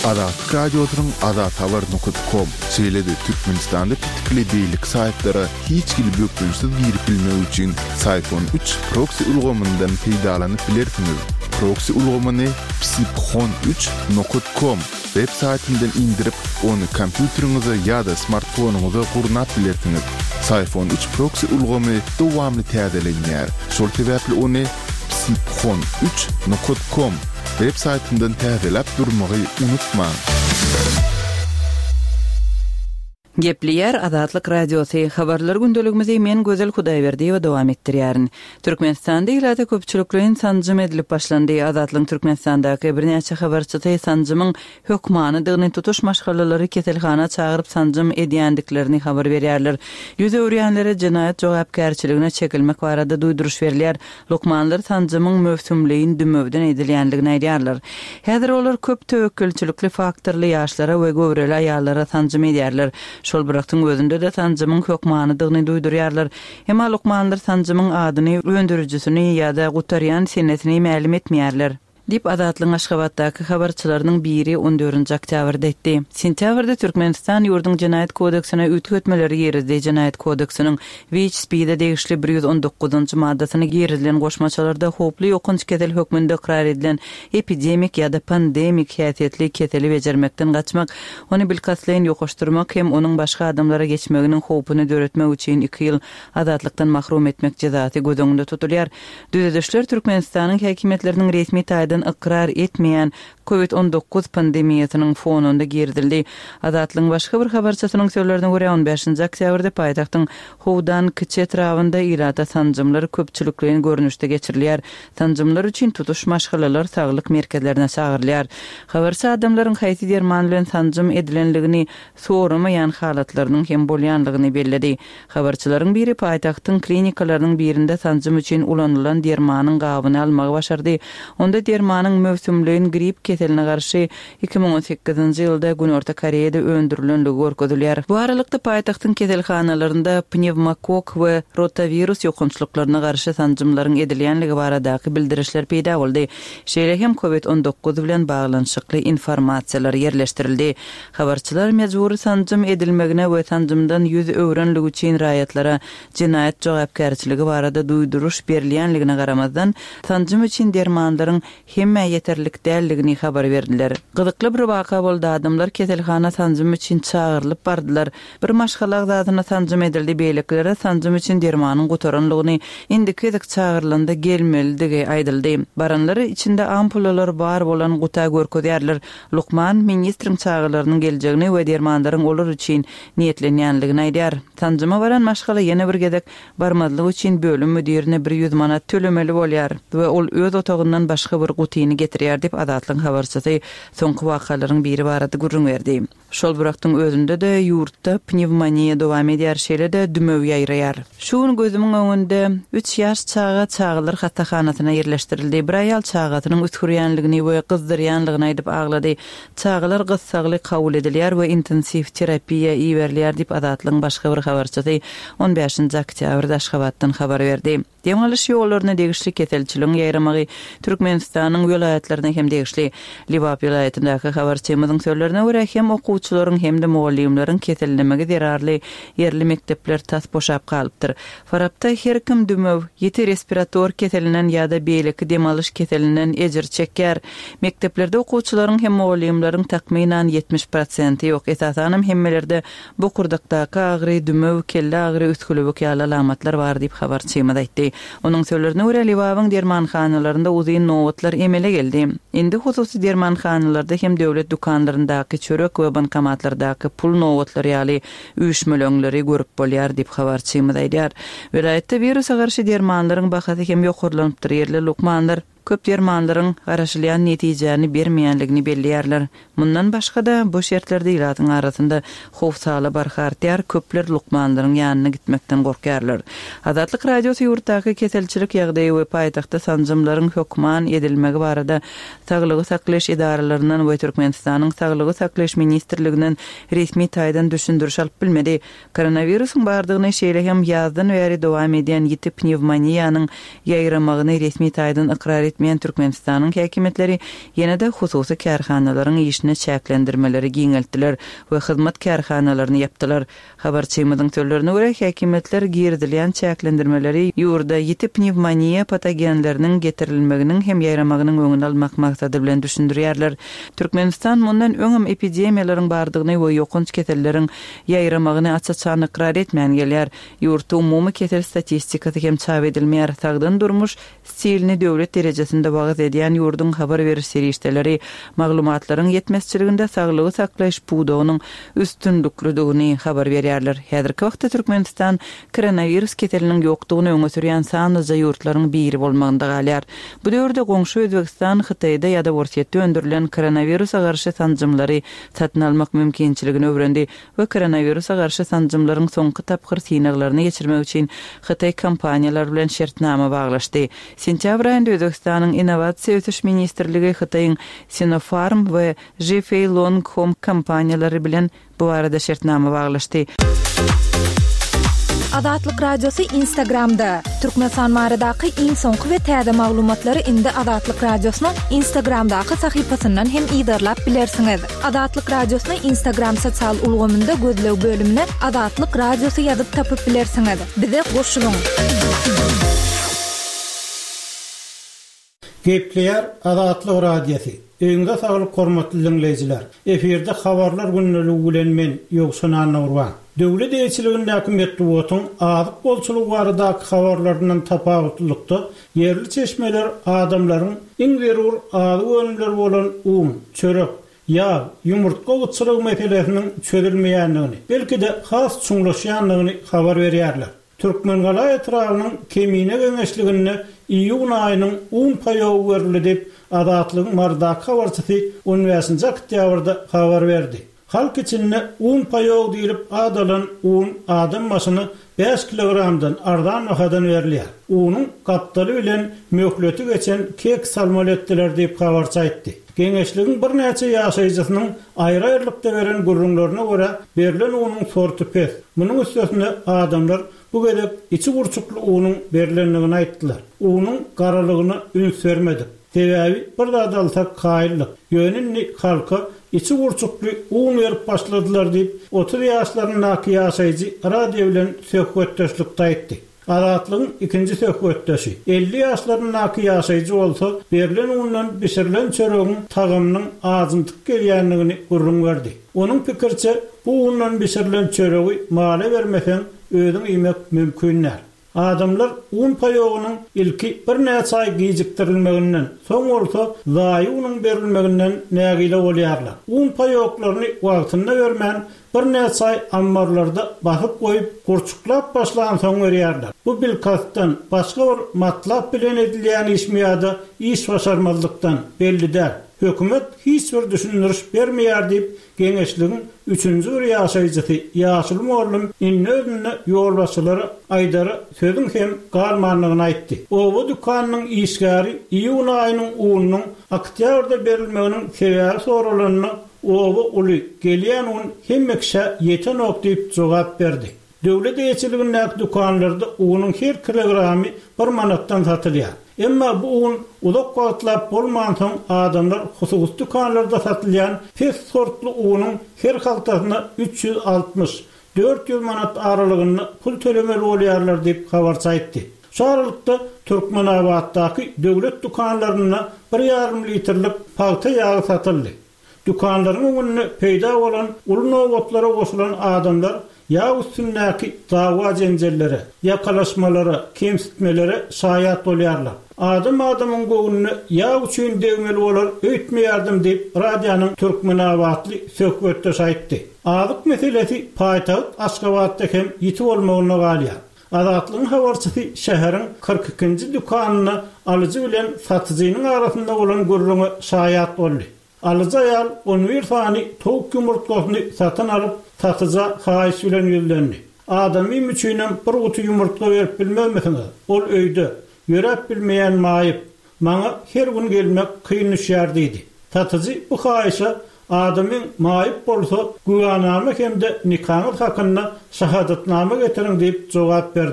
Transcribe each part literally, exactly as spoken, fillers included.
Azatlyk radiosynyň azat habar nokta com seýledi Türkmenistanda tipli beýlik saýtlary hiç gili bökmüşsiz girip bilmek üçin Sayfon üç proxy ulgamyndan peýdalanyp bilersiňiz. Proxy ulgamyny psipxon üç nokta com web saytyndan indirip onu kompýuteriňize ýa-da smartfonuňyza gurnap bilersiňiz. Sayfon üç proxy ulgamy dowamly täzelenýär. Şol sebäpli onu psipxon üç nokta com web saytyndan täzelep durmagy unutmaň. Gepleýär Azatlyk radiosy habarlar gündeligimizi men Gözel Hudaýberdi we dowam etdirýärin. Türkmenistanda ýylada köpçülikliň sanjym edilip başlandy. Azatlyk Türkmenistandaky bir näçe habarçy sanjymyň hökmanydygyny tutuş maşgalary keselhana çagyryp sanjym edýändiklerini habar berýärler. Ýüz öwrýänlere jinayet jogapkärçiligine çekilmek barada duýduruş berilýär. Lokmanlar sanjymyň möwsümliğin dümövden edilýänligini aýdýarlar. Häzir olar köp töwekkülçilikli faktorly ýaşlara we göwreli aýallara sanjym edýärler. Şol bıraktyň özünde de sanjymyň hökmanydygyny duýdurýarlar. Hem lokmanlar sanjymyň adyny, öndürüjüsini ýa-da gutarýan senetini ma'lum etmeýärler. Dip Azatlyň Aşgabatdaky habarçylarynyň biri on dördünji oktýabrda etdi. Sentýabrda Türkmenistan ýurduň Jinaýat kodeksine ütgötmeleri ýerizde Jinaýat kodeksiniň W H P-de degişli bir ýüz on dokuzunji maddasyny gerilen goşmaçalarda hoply ýokunç kesel hökmünde ikrar edilen epidemik ýa-da pandemik häsiýetli keseli bejermekden gaçmak, ony bilkasleýin ýokaşdyrmak hem onuň başga adamlara geçmeginiň hopyny döretmek üçin iki ýyl azatlykdan mahrum etmek jazasy göz tutulýar. Düzedişler Türkmenistanyň häkimetläriniň resmi taýdan ikrar etmeýän covid on dokuz pandemiýasynyň fonunda girdildi. Azatlyň başga bir habarçysynyň sözlerine görä on beşinji oktýabrda paýtagtyň Howdan kiçi etrawynda ýylada sanjymlar köpçülikliň görnüşde geçirilýär. Sanjymlar üçin tutuş maşgalalar saglyk merkezlerine çagyrylýar. Habarçy adamlaryň haýsy derman bilen sanjym edilenligini soramaýan halatlarynyň hem bolýanlygyny belledi. Habarçylaryň biri paýtagtyň klinikalarynyň birinde sanjym üçin ulanylan dermanyň gabyny almagy başardy. Onda dermanyň möwsümliğin grip keseline garşy iki ming on sekizinji ýylda Gün Orta Koreýede öndürilenligi görkezilýär. Bu aralykda paýtagtyň keselhanalarynda pnevmokok we rotavirus ýokunçlyklaryna garşy sanjymlaryň edilýänligi baradaky bildirişler peýda boldy. Şeýle hem covid on dokuz bilen baglanşykly informasiýalar ýerleşdirildi. Habarçylar mejburi sanjym edilmegine we sanjymdan ýüz öwrenlik üçin raýatlara jinaýat jogapkärçiligi barada duýduruş berilýänligine garamazdan sanjym üçin dermanlaryň hemme yeterlik dälligini habar berdiler. Gyzykly bir waka boldy. Adamlar keselhana sanjym üçin çagyrylyp bardylar. Bir maşgala zadyna sanjym edildi. Beýleklere sanjym üçin dermanyň gotaranlygyny indi kezik çagyrylanda gelmeligi aýdyldy. Baranlary içinde ampullalar bar bolan guta görkezýärler. Lukman ministriň çagyrlarynyň geljegini we dermanlaryň olar üçin niýetlenýänligini aýdýar. Sanjyma baran maşgala ýene bir gezek barmadlyk üçin bölüm müdirine bir ýüz manat tölemeli bolýar we ol öz otagyndan başga bir gutyny getirýär dip Azatlyň habarçysy soňky wakalaryň biri barada gurrun berdi. Şol bıraktyň özünde de ýurtda pnevmoniýa dowam edýär, şeýle-de dümöw ýaýraýar. Şuň gözümiň öňünde üç ýaş çaga çagylar hatahanasyna ýerleşdirildi. Bir aýal çagatynyň üskürýänligini we gyzdyrýanlygyny aýdyp aglady. Çagalar gyssagly kabul edilýär we intensiv terapiýa iýerilýär dip Azatlyň başga bir habarçysy on beşinji oktýabrda Aşgabatdan habar berdi. Demalyş ýollaryna degişli keselçiligiň ýaýramagy Türkmenistanyň welaýatlaryna hem degişli. Libap welaýatyndaky habarçymyzyň sözlerine görä hem okuwçylaryň hem de mugallimleriň kesellemegi zerarly ýerli mektepler tas boşap galypdyr. Farapda her kim dümöw, ýeti respirator keselinen ýa-da beýleki demalyş keselinden ejir çekýär. Mekteplerde okuwçylaryň hem mugallimleriň takminan ýetmiş prosent ýok. Esasanam hemmelerde bu kurdakdaky agry, dümöw, kelle agry, üskülübük ýaly alamatlar bar diýip habarçymyz aýtdy. Onuň sözlerine görä Libabyň dermanhanalarynda uzyn nowatlar emele geldi. Indi hususy dermanhanalarda hem döwlet dukanlaryndaky çörek we bankomatlardaky pul nowatlary ýaly üýşmelöňleri görüp bolýar diýip habarçymyz aýdýar. Welaýatda virusa garşy dermanlaryň bahasy hem ýokurlanypdyr. Ýerli lukmanlar köp dermanlaryň garaşylýan netijäni bermeýänligini bellärler. Mundan başga da bu şertlerde ýylatyň arasynda howf sala barhartýar, köpler lukmanlaryň ýanyna gitmekden gorkýarlar. Azatlyk radiosy ýurtdaky keselçilik ýagdaýy we paýtagtda sanjymlaryň hökman edilmegi barada Saglygy saklaş idaralarynyň we Türkmenistanyň Saglygy saklaş ministrliginden resmi taýdan düşündürüş alyp bilmedi. Koronawirusyň bardygyny şeýle hem ýazdan bäri dowam edýän ýeti pnevmoniýanyň ýaýramagyny resmi taýdan ikrar etmeyen Türkmenistanyň häkimetleri ýene-de hususy kärhanalaryň işine çäklendirmeleri giňeltdiler we hyzmat kärhanalaryny yapdylar. Habarçymyzyň sözlerine görä häkimetler girdilýän çäklendirmeleri ýurda ýiti pnevmoniýa patogenleriniň getirilmeginiň hem ýaýramagynyň öňüni almak maksady bilen düşündirýärler. Türkmenistan mundan öňem epidemiýalaryň bardygyny we ýokunç keselleriň ýaýramagyny açyk ikrar etmän gelýär. Ýurtda umumy kesel statistikasy hem çap edilmeýär. Sagdan durmuş stilini döwlet derejesinde bagaz edýän ýurdun habar beriş serişdeleri maglumatlaryň ýetmezçiliginde saglygy saklaýyş buğdagynyň üstünlüklidigini habar berýärler. Häzirki wagtda Türkmenistan koronavirus keseliniň ýokdugyny öňe sürýän sanyjy ýurtlaryň biri bolmagynda galýar. Bu döwürde goňşy Özbegistan Hytaýda ýa-da Russiýada öndürilen koronavirusa garşy sanjymlary satyn almak mümkinçiligini öwrendi we koronavirusa garşy sanjymlaryň soňky tapgyr synaglaryny geçirmek üçin Hytaý kompaniýalar bilen şertnama baglaşdy. Sentýabr aýynda Özbegistanyň Innovasiýa ötüş ministrligi Hytaýyň Sinopharm we Jifei Long Home kompaniýalary bilen bu arada şertnama baglaşdy. Azatlyk Radiosu Instagramda. Türkmenistan baradaky iň soňky we täze maglumatlary indi Azatlyk Radiosynyň Instagramdaky sahypasyndan hem ýa-da bilersiňiz. Azatlyk Radiosyny Instagram sosial ulgamynda gözlew bölümine Azatlyk Radiosu ýazyp tapyp bilersiňiz. Bize goşulyň. Gepleýär Azatlyk Radiosu. Öňde saglyk hormatly dinleýijiler. Eferde habarlar günneligi bilen men Ýogsun Nurwan. Döwlet eýçiligindäki metduwatyň azyk bolçulygy baradaky habarlarynyň tapawutlykda ýerli çeşmeler adamlaryň iň zerur azyk önümleri bolan un, çörek, ýağ, ýumurtga gıçylygy meselesiniň çözülmeýändigini, belki-de has çuňlaşýandygyny habar berýärler. Türkmen gala etrawynyň kemine geňeşligini iýun aýynyň un paýagy berildi dep Azatlygyň mardaky habarçysy Universitet Oktýabrda habar berdi. Halk içinde un paýagy diýilip adalan un adam masyny beş kilogramdan ardan wakadan berilýär. Unyň gapdaly bilen möhleti geçen kek salmoletdiler diýip habarçy aýtdy. Geňeşligiň bir näçe ýaşaýjysynyň aýry-aýrylykda beren gurrunlaryna görä berilen unyň sorty pes. Munyň üstüne adamlar bu gedek içi gurçukly unyň berilendigini aýtdylar. Unyň garalygyny üns vermedi. Sebäbi bir da dalsak kaýlyk. Ýönünni halka içi gurçukly un berip başladylar diýip otuz ýaşlaryň naky ýaşaýjy radio bilen söhbetdeşlikde aýtdy. Azatlygyň ikinji söhbetdeşi elli ýaşlaryň naky ýaşaýjy bolsa, berilen undan bişirilen çöregiň tagamynyň azyndyk gelýändigini gurrun berdi. Onuň pikirçe bu undan bişirilen çöregi mala bermesen özüň ýemek mümkindir. Adamlar un paýagynyň ilki bir näçe aý gijikdirilmeginden, soň bolsa zaýy unyň berilmeginden nägile bolýarlar. Un paýaklaryny wagtynda bermän bir näçe aý ambarlarda basyp goýup gurçuklap başlagan soň berýärler. Bu bilkasdan başga bir matlap bilen edilýän işmiýada iş başarmazlykdan bellidir. Hökümet hiç bir düşündürüş bermeýär diýip geňeşligiň üçünji bir ýaşaýjysy Ýaşyl Morlum innözüne ýolbaşçylary aýdary sözüň hem galmanlygyny aýtdy. Owa dükanynyň işgäri iýun aýynyň ununyň Oktýabrda berilmeginiň sebäbi sorulanyny owa uly gelýän un hemmekşe ýeten ok diýip jogap berdi. Döwlet eýçiligindäki dukanlarda unyň her kilogramy bir manatdan satylýar. Emma bu un uzak wagtlap bolmagan soň adamlar hususy dukanlarda satylýan pes sortly unyň her haltasyna üç yüz altmış dört yüz manat aralygyny pul tölemeli bolýarlar diýip habarçy aýtdy. Şu aralykda Türkmenabatdaky döwlet dukanlaryna bir ýarym litrlik paýta ýagy satyldy. Dukanlaryň öňünde peýda bolan ulun owatlara goşulan adamlar ýa üstündäki dawa jenjellere, ýakalaşmalary, kemsitmelere şaýat bolýarlar. Adam adamyň göwnüne ýa üçin degmeli bolar, öýtmeýärdim diýip radionyň Türkmenabatly söhbetdeş aýtdy. Azyk meselesi paýtagat Aşgabatda hem ýiti bolmagyna galýar. Azatlygyň habarçysy şäheriň kırk ikinji dükanyny alyjy bilen satyjynyň arasynda bolan gurrungy şaýat boldy. Alyjy aýal on bir sany towuk ýumurtlasyny satyn alyp satyja haýyş bilen ýüllendi. Adamy müçünem bir guty ýumurtla berip bilmezmiňiz? Ol öýde ýörep bilmeýän maýyp, maňa her gün gelmek kyn düşýär diýdi. Satyjy bu haýyşa adamyň maýyp bolsa güýanama hemde nikahy hakyna şahadatnama getirin diýip jogap berdi.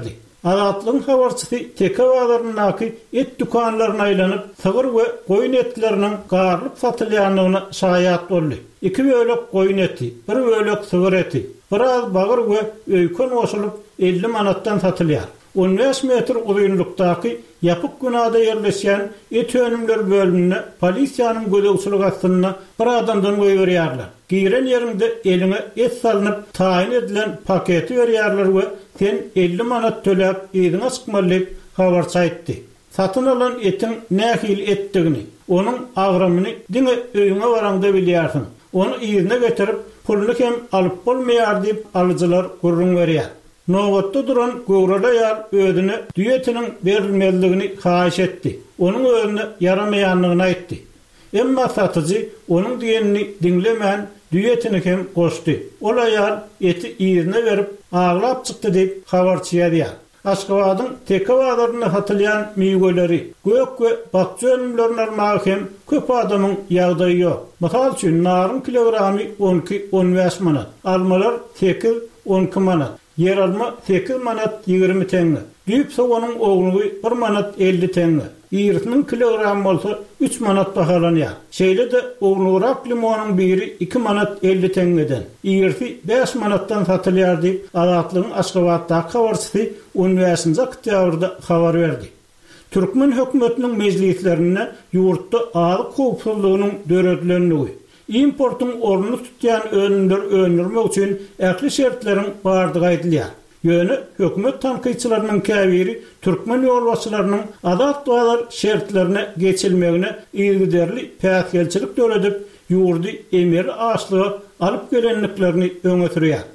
Adatlyň habarçysy Tekawalarynyňky et dukanlaryna aýlanyp, sığır we goýun etleriniň garlyp satylýanyna şaýat boldy. Iki bölek goýun eti, bir bölek sığır eti, biraz bagır we öýkön oşulyp elli manatdan satylýar. on beş metr uzunlukdaky yapık günada yerleşen et önümler bölümüne polisiyanın gözegçilik astyna bir adamdan goýberýärler. Giren yerinde eline et salınıp tayin edilen paketi verýärler we sen elli manat töläp ýygyna çykmalyp habarça aýtdy. Satyn alan etin nähil etdigini, onun agrymyny diňe öýüňe baranda bilýärsiň. Onu ýygyna getirip puluny hem alyp bolmaýar diýip alyjylar gurrun berýär. Nowatda duran gowrala ýar ödüne düýetiniň berilmeligini haýyş etdi. Onuň özüne yaramaýanlygyny aýtdy. Emma satyjy onuň diýenini diňlemän düýetini hem goşdy. Ol aýal eti ýerine berip aglap çykdy diýip habarçy ýadyar. Aşgabatyň Tekawalaryna satylýan meýweleri, gök we bakça önümlerini almak hem köp adamyň ýagdaýy ýok. Mysal üçin naryň kilogramy on iki on beş manat, almalar sekiz on iki manat. Yer alma sekiz manat ýygrimi teňe. Düýüp sowanyň oglugy bir manat elli teňe. Ýyrtynyň kilogramy bolsa üç manat bahalanýar. Şeýle de oglurak limonyň biri iki manat elli teňeden. Ýyrty beş manatdan satylýar diýip Adatlyň Aşgabatdaky habarçysy on beşinji oktýabrda habar berdi. Türkmen hökümetiniň mejlislerine ýurtda alyk howpsuzlygynyň döredilendigi, importun ornu tutýan önümler öňürmek üçin ähli şertleriň bardygy aýdylýar. Ýöne hökümet tanqyçylarynyň käbiri türkmen ýolbaşçylarynyň adat dolar şertlerine geçilmegine ýygyderli päsgelçilik döredip ýurdy emir aşlygy alyp gelenliklerini öňe sürýär.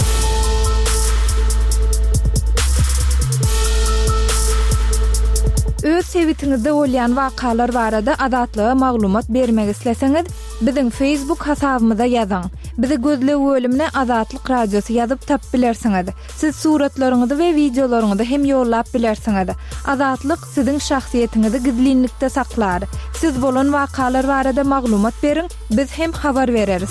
Öz sewitingizde bolýan wakalar barada adatlyga maglumat bermek isleseňiz, biziň Facebook hasabymyza ýazyň. Bizi gözlegi bölümine Adatlyk Radiosu ýazyp tap bilersiňiz. Siz suratlaryňyzy we videolaryňyzy hem ýollap bilersiňiz. Adatlyk siziň şahsiýetiňizi gizlinlikde saklar. Siz bolan wakalar barada maglumat beriň, biz hem habar bereriz.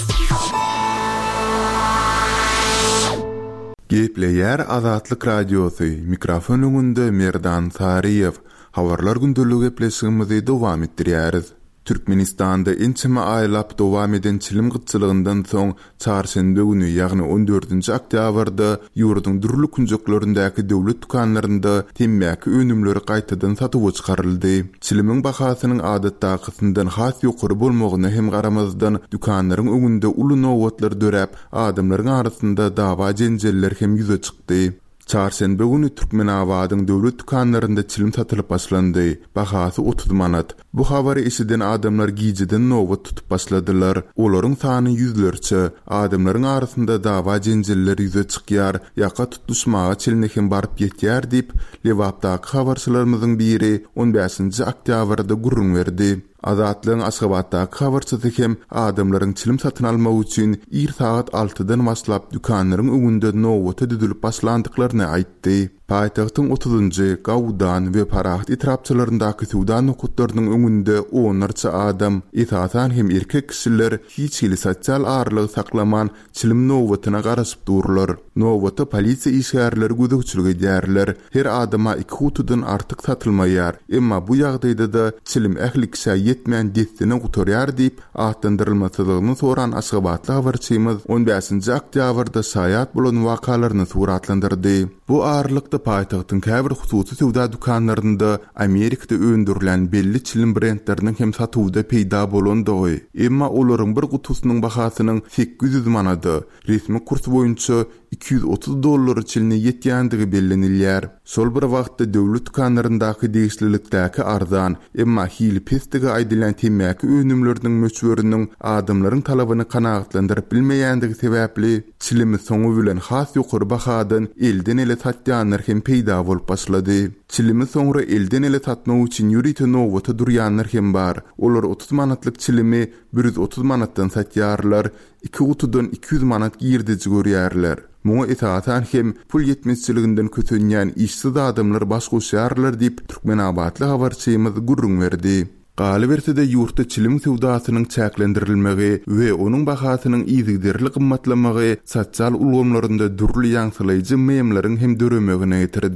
Gepleýär Adatlyk Radiosu, mikrofon öňünde Merdan Tariýew. Habarlar gündölügi gepleşigimizi dowam etdirýäris. Türkmenistanda ençeme aýlap dowam eden çilim gytçylygyndan soň çarşembe güni, ýagny on dördünji oktýabrda ýurdun durly kunjuklaryndaky döwlet dukanlarynda temmäki önümleri gaýtadan satyp çykaryldy. Çilimiň bahasynyň adatdakysyndan has ýokary bolmagyna hem garamazdan dukanlaryň öňünde uly nowatlar döräp, adamlaryň arasynda dawa jenjeller hem ýüze çykdy. Çarşembe günü Türkmenabadyň döwlet dukanlarynda çilim satylyp başlandy. Bahasy otuz manat. Bu habary eşiden adamlar gijeden nowat tutup başladylar. Olaryň sany ýüzlerçe. Adamlaryň arasynda dawa jenjeller ýüze çykýar, ýaka tutuşmaga çilne hem baryp ýetýär diýip Lewapdaky habarçylarymyzyň biri on beşinji oktýabrda gurrun berdi. Adatlyň Aşgabatdaky habarçysy hem adamlaryň çilim satyn almak üçin ir saat altıdan başlap dukanlaryň öňünde nowata düdülip başlandyklaryny aýtdy. Paýtagtyň otuzunji Gawdan we Parahat itrapçylaryndaky suwda nokutlarynyň öňünde onlarça adam, etatan hem erkek kişiler hiç hili sosial arlyg saklaman çilim nowatyna garaşyp durlar. Nowata polisiýa işgärleri gözegçilik edýärler. Her adama iki hutudan artyk satylmaýar. Emma bu ýagdaýda da çilim ähli kişi ýetmän destini gutarýar diýip aýtdyrylmasydygyny soran Aşgabatly habarçymyz on beşinji oktýabrda şaýat bolan wakalaryny suratlandyrdy. Bu arlykda paýtagtyň käbir hususy suwda dukanlarynda Amerikada öndürilen belli çilim brendleriniň hem satywda peýda bolandygy. Emma olaryň bir gutusynyň bahasynyň sekiz yüz manady, resmi kurs boýunça iki yüz otuz dollar çiline ýetýändigi bellenilýär. Şol bir wagtda döwlet dukanlaryndaky degişlilikdäki arzan, emma hili pestigi aýdylan temmäki önümleriniň möçberiniň adamlaryň talabyny kanagatlandyryp bilmeýändigi sebäpli çilimi soňu bilen has ýokary bahadan elden ele satýanlar hem peýda bolup başlady. Çilimi soňra elden ele satmak üçin ýürite nowata durýanlar hem bar. Olar otuz manatlyk çilimi bir yüz otuz manatdan satýarlar, iki utudan iki yüz manat girdici görýärler. Muňa etatan hem pul ýetmezçiliginden kötünýän işsiz adamlar baş goşýarlar diýip Türkmenabadly habarçymyz gurrun berdi. Galy berse-de ýurtda çilim sewdasynyň çäklendirilmegi we onuň bahasynyň ýygyderli gymmatlamagy sosial ulgamlarynda durly ýaňsylaýjy meýemleriň hem döremegine ýetirdi.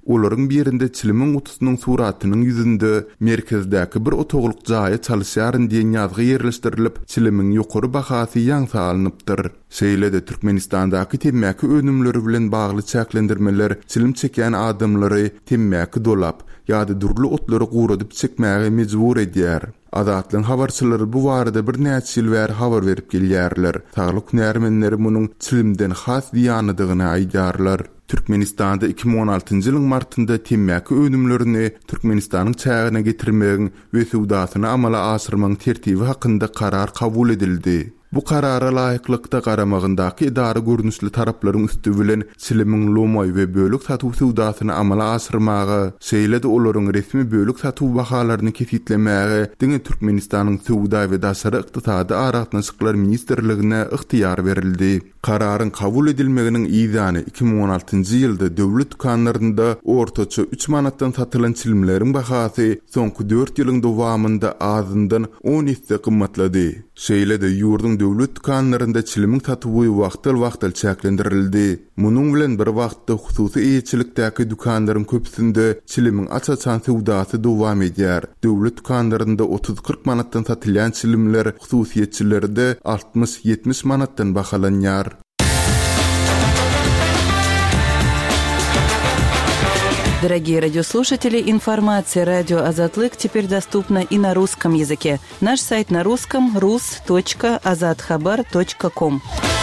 Olaryň birinde çilimin gutusynyň suratynyň ýüzünde merkezdäki bir otoglyk jaýa çalyşýaryn diýen ýazgy ýerleşdirilip, çilimin ýokary bahasy ýaňsa alınıpdyr. Şeýle-de Türkmenistandaky temmäki önümleri bilen bagly çäklendirmeler çilim çeken adamlary temmäki dolap ýa-da durly otlary guradyp çekmäge mejbur edýär. Azatlyň habarçylary bu barada bir näçe ýyl bäri habar berip gelýärler. Saglyk närmenleri munyň çilimden has diýanydygyny aýdarlar. Türkmenistanda iki bin on altyncy ýylyň martynda temmäki önümlerini Türkmenistanyň çägine getirmegiň we suwdasyny amala asyrmagyň tertibi hakynda karar kabul edildi. Bu karara laýyklykda garamagyndaky idara görnüşli taraplaryň üstü bilen çilimin lomoy we bölük satuw suwdasyny amala asyrmagy, şeýle-de olaryň resmi bölük satuw bahalaryny kesitlemäge diňe Türkmenistanyň suwda we daşary ykdysady aragatnaşyklar ministrligine yktyýar berildi. Kararyň kabul edilmeginiň ýyzany iki bin on altyncy ýylda döwlet dukanlarynda ortaça üç manatdan satylan çilimleriň bahasy soňky dört ýylyň dowamında azyndan on hisse gymmatlady. Şeýle-de ýurdun döwlet dukanlarynda çilimin satywy wagtly-wagtly çäklendirildi. Munyň bilen bir wagtda hususy eýetçilikdäki dukanlaryň köpsinde çilimin açaçan suwdasy dowam edýär. Döwlet dukanlarynda otuz kırk manatdan satylýan çilimler hususiýetçilerde altmış ýetmiş manatdan bahalanýar. Дорогие радиослушатели, информация «Радио Азатлык» теперь доступна и на русском языке. Наш сайт на русском – рус точка азатхабар точка ком.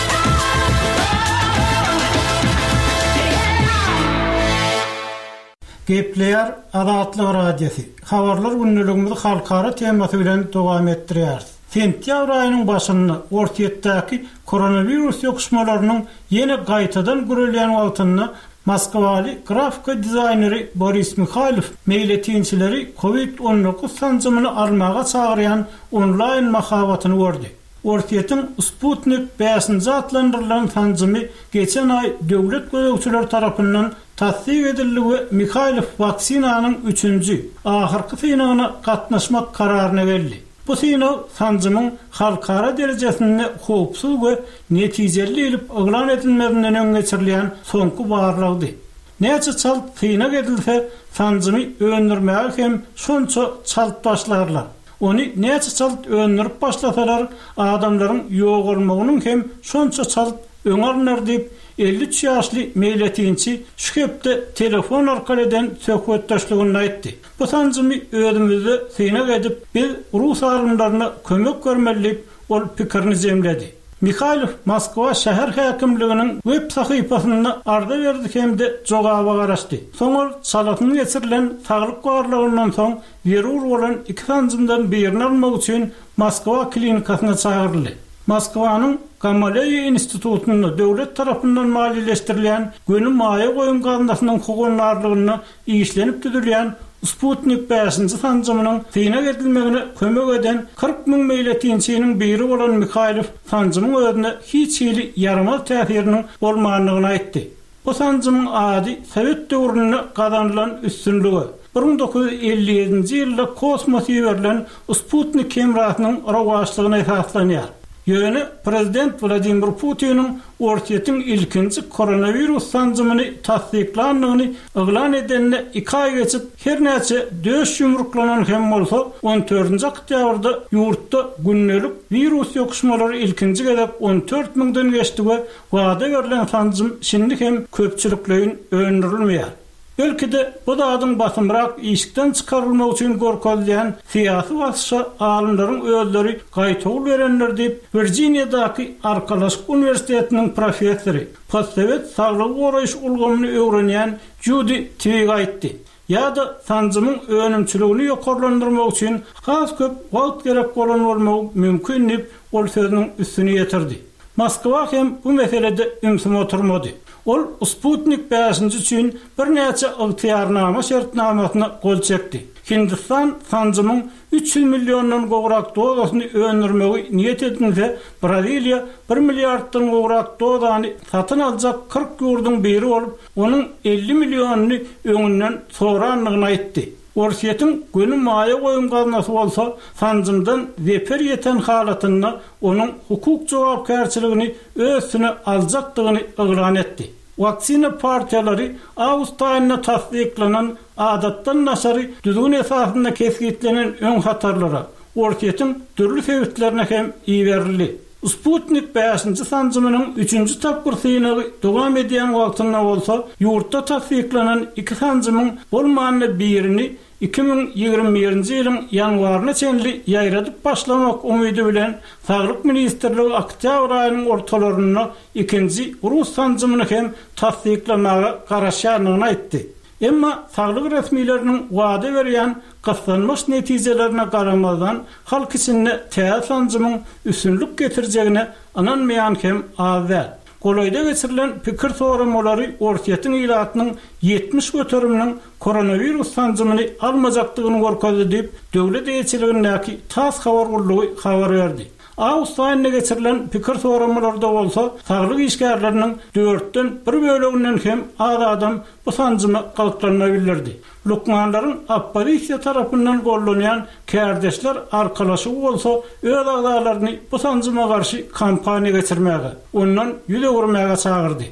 Gepleýär Azatlyk radiosi. Habarlar günnüligimizi halkara temasy bilen dowam etdirýär. Sentýabr aýynyň başynda ortaýetdäki koronavirus ýokuşmalarynyň ýene gaýtadan gürelýän wagtyny Moskwaly grafika dizayneri Boris Mikhailov meýletinçileri kovid on dokuz sancymyny almaga çagyrýan onlaýn mahabatyny gördi. Ortaýetin Sputnik beşinji adlandyrylan sancımy geçen ay döwlet gözegçiler tarapyndan tasdik edildi we Mikhailov vaksinanyň üçünji ahyrky synagyna gatnaşmak kararyna geldi. Bu synaw sancymyň halkara derejesinde howpsuz we netijeli edip oglan edilmesinden öň geçirilýän soňky barlagdy. Näçe çalt synak edilse, sancymy öňürmäge hem şonça çalt başlarlar. Onu näçe çalt öňürüp başlasalar, adamlaryň ýok bolmagynyň hem şonça çalt öňärler diýip elli üç ýaşly meýletinçi şu hepde telefon arkalydan söhbetdaşlygyny aýtdy. Bu sancymy özümizde synak edip biz rus arymlaryna kömek görmeliyip ol pikirini zemledi. Mikhailov Moskwa şäher häkimliginiň web sahypasyna arda berdi hemde jogaby garaşdy. Soňra salatyny geçirilen saglyk gorlugyndan soň virus bolan iki sancymdan birini almak üçin Moskwa klinikasyna çagyryldy. Moskwanyň Gamaleya institutunda döwlet tarapyndan maliýeleşdirilýän gönüm maýa goýum gazandasynyň hukuklary işlenip düzülýän Sputnik beşinji sancymynyň synak edilmegine kömek eden kırk müň meýletinçiniň biri bolan Mikhailov sancymyň özüne hiç ýyly yaramaz täsiriniň bolmagyny aýtdy. Bu sancymyň ady Sowet döwründe gazanylan üstünligi bir bin dokuz yüz elli ýedinji ýylda kosmosy berilen Sputnik kemrasynyň rawaçlygyna esaslanýar. Ýöne prezident Vladimir Putin'in ortaýetin ilkinji koronavirus sancymyny tasdiklandygyny oglan edenine iki ay geçip her näçe döş ýumruklanan hem bolsa on dördünji oktýabrda ýurtda günnelik virus ýokuşmalary ilkinji gezek on dört müňden geçdi we wada berilen sancym şimdi hem köpçüliklerin öňürilmeýär. Belki de bu da adım basımrak işikten çıkarılmak için gorkalýan siyasi vasıça alımların özleri gaýtawul verenler deyip Virginia'daki Arkadaşlyk Üniversitetiniň profesori, postsovet saglyk goraýyş ulgamyny öwrenýän Judy Twig aýtdy. Ýa-da sancymyň önümçiligini ýokarlandyrmak üçin has köp wagt gerek bolan bolmagy mümkin diýip ol sözüniň üstüne ýetirdi. Moskwa hem bu meselede ümsüm oturmady. Ol Sputnik beşinji üçin bir näçe ygtyýarnama şertnamasyna gol çekdi. Hindistan sancymyň üç yüz millióndan gowrak dozasyny öňürmegi niýet edilse, Braziliýa bir milliarddan gowrak dozany satyn aljak kırk ýurdun biri bolup, onuň elli milliónuny öňünden soranlygyny aýtdy. Ortaýetin gönüm maýa goýum gazanasy bolsa, sancymdan zeper ýeten halatyna onuň hukuk jogapkärçiligini özüne aljakdygyny oglan etdi. Vaksina partiyaları Awstraliýada tasdiklanan adatdan naşary düzgün esasynda keskitlenen öň hatarlara, ortaýetin türlü sebeplerine hem iýerli. Sputnik beşinci sancımının üçüncü tapgır synagy dowam edýän wagtynda bolsa, ýurtda tasdiklanan iki sancymyň bolmanyny birini iki bin ýygrimi birinji ýylyň ýanwaryna çenli ýaýradyp başlamak umydy bilen Saglyk ministrligi oktýabr aýynyň ortalaryna ikinji urus sancymyny hem tasdiklamaga garaşýanyny aýtdy. Emma saglyk resmiýetleriniň wada berýän gaslanmaş netijelerine garamazdan halk içinde täze sancymyň üstünlük getirjegine ananmaýan hem azal. Golaýda geçirilen pikir soramolary ortaýetin ilatynyň yetmiş göteriminiň koronavirus sancymyny almajakdygyny gorkady diýip döwlet eýçiligindäki tas habar gurulugy habar berdi. Awstraliýada geçirilen pikir soramlarda bolsa, saglyk işgärleriniň dörtten bir böleginden hem az adam bu sancymy galplanma bildirdi. Lukmanlaryň opposisiýa tarapyndan gollanýan kärdeşler arkalaşy bolsa, öz agdalaryny bu sancyma garşy kampaniýa geçirmäge, ondan ýüze gurmaga çagyrdy.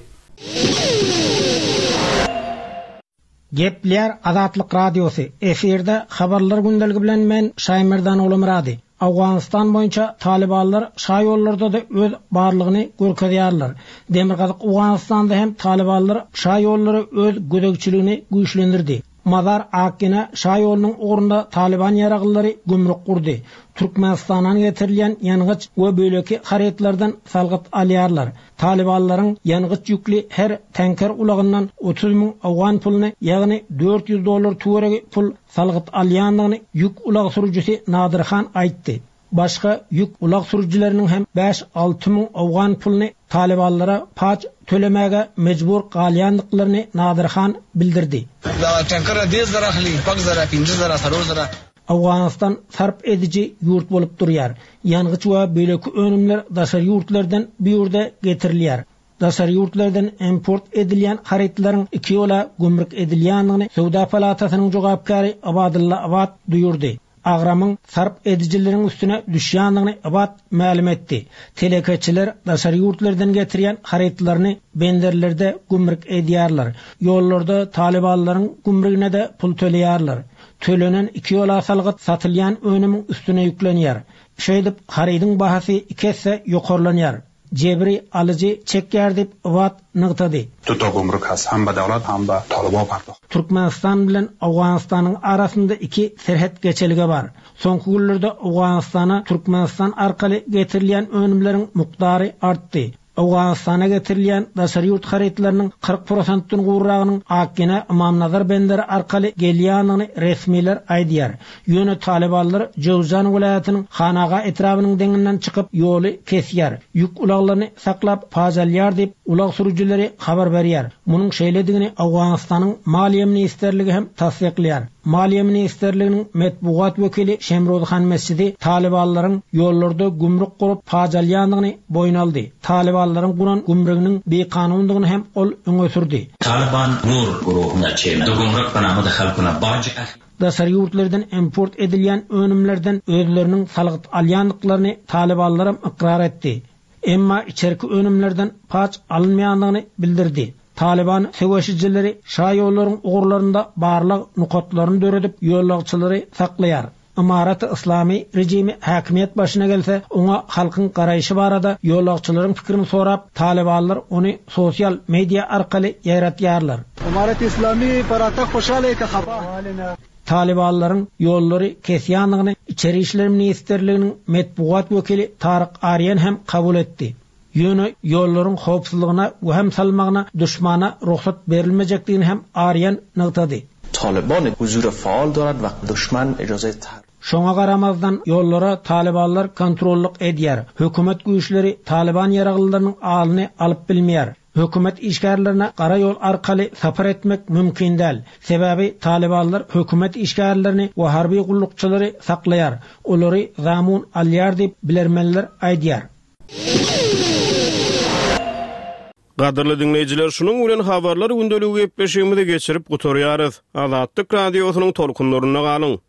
Gepler Azatlyk Radiosu. Eferde habarlar gündeligi bilen men Şaýmerdan Ulumrady. Awganistan boýunça Talibanlar şa ýollarda da öz barlygyny görkezýärler. Demirgazyk Awganistanda hem Talibanlar şa ýollary öz gödekçiligini güýçlendirdi. Mazar Akine şa ýolunyň ugrunda Taliban ýaragyllary gümrük gurdy. Türkmenistandan getirilýän ýanygyç we böleki haretlerden salgyt alýarlar. Talibanlaryň ýanygyç ýükli her tanker ulagyndan otuz ming awgan puluny, ýagny dört yüz dollar töweregi pul salgyt alýandygyny ýük ulag sürüjüsi Nadirhan aýtdy. Başga ýük ulag sürüjüleriniň hem beş alty ming awgan puluny Talibanlara paç tölemege mecbur galýandyklaryny Nadirhan bildirdi. Awganistan sarp edici yurt bolup durýar. Ýanygyç we böleki önümler daşary ýurtlardan bir ýerde getirilýär. Daşary ýurtlardan import edilýän haritlaryň iki ýola gümrük edilýändigini Sowda palatasynyň jogapkary Abadulla Abad duýurdy. Agramyň sarp edicileriň üstüne düşýändigini Abad ma'lum etdi. Telekeçiler daşary ýurtlardan getirýän haritlaryny benderlerde gümrük edýärler. Ýollarda Talibanlaryň gümrügine de pul töleýärler. Tölenen iki ýola salgyt satylýan önümiň üstüne ýüklenýär. Şeýdip haridyň bahasy ikese ýokarlanýar. Jebri alyjy çekýär dip Abad nygtady. Tuto gümrük has hem dowlat hem de Taliban party. Türkmenistan bilen Awganistanyň arasynda iki serhet geçeligi bar. Soňky günlerde Awganistana Türkmenistan arkaly getirilýän önümleriň mukdary artdy. Awganistana getirilýän daşary ýurt haritlarynyň kırk prosentden gurragynyň Akine Imamnazar benderi arkaly gelýändigini resmiler aýdýar. Ýöne Talibanlar Jowzan welaýatynyň Hanaga etrabynyň deňinden çykyp ýoly kesýär. Ýük ulaglaryny saklap pazalýar diýip ulag sürüjüleri habar berýär. Munyň şeýledigini Awganistanyň Maliýe ministrligi hem tasdiklýar. Maliýe ministrliginiň metbuat wekili Şemrozhan Mescidi Talibanlaryň ýollarda gümrük gurup pazalýandygyny boýun aldy. Talibanlaryň gunan gümrüginiň bekanundygyny hem ol öňe sürdi. Taliban nur guruhuna çem. Gümrük banamada halkyna bajy daşary ýurtlardan import edilýän önümlerden özleriniň salgyt alýandyklaryny Talibanlar ikrar etdi. Emma içerki önümlerden paç alınmaýandygyny bildirdi. Taliban seweşijileri şa ýollaryň ugurlarynda barlyk nukatlaryny döredip ýollagçylary saklaýar. Imarat Islami rejimi hakimiyet başına gelse, ona halkın garaýşy barada ýollagçylaryň pikirini sorap, Talibanlar ony sosial media arkaly ýaratýarlar. Imarat Islami parata hoşale ka habar. Talibanlaryň ýollary kesýändigini İçeri işler Ministrliginiň metbuat wekili Taryk Aryan hem kabul etdi. Ýöne ýollaryň howpsuzlygyna we hem salmagyna düşmana ruhsat berilmejekdigini hem Aryan nygtady. Taliban huzur faal dorad we düşman ijazet Şoňa garamazdan ýollara Talibanlar kontrollyk edýär. Hökümet güýçleri Taliban ýaraglylarynyň alyny alyp bilmeýär. Hökümet işgärlerine gara ýol arkaly sapar etmek mümkin däl. Sebebi Talibanlar hökümet işgärlerini we harby gullukçylary saklaýar. Olary zamun alýar diýip bilermenler aýdýar. Gaderly dinleýijiler, şunuň bilen habarlar gündeligi gepleşigimizi geçirip gutarýarys. Azatlyk radiosynyň tolkunlaryna galyň.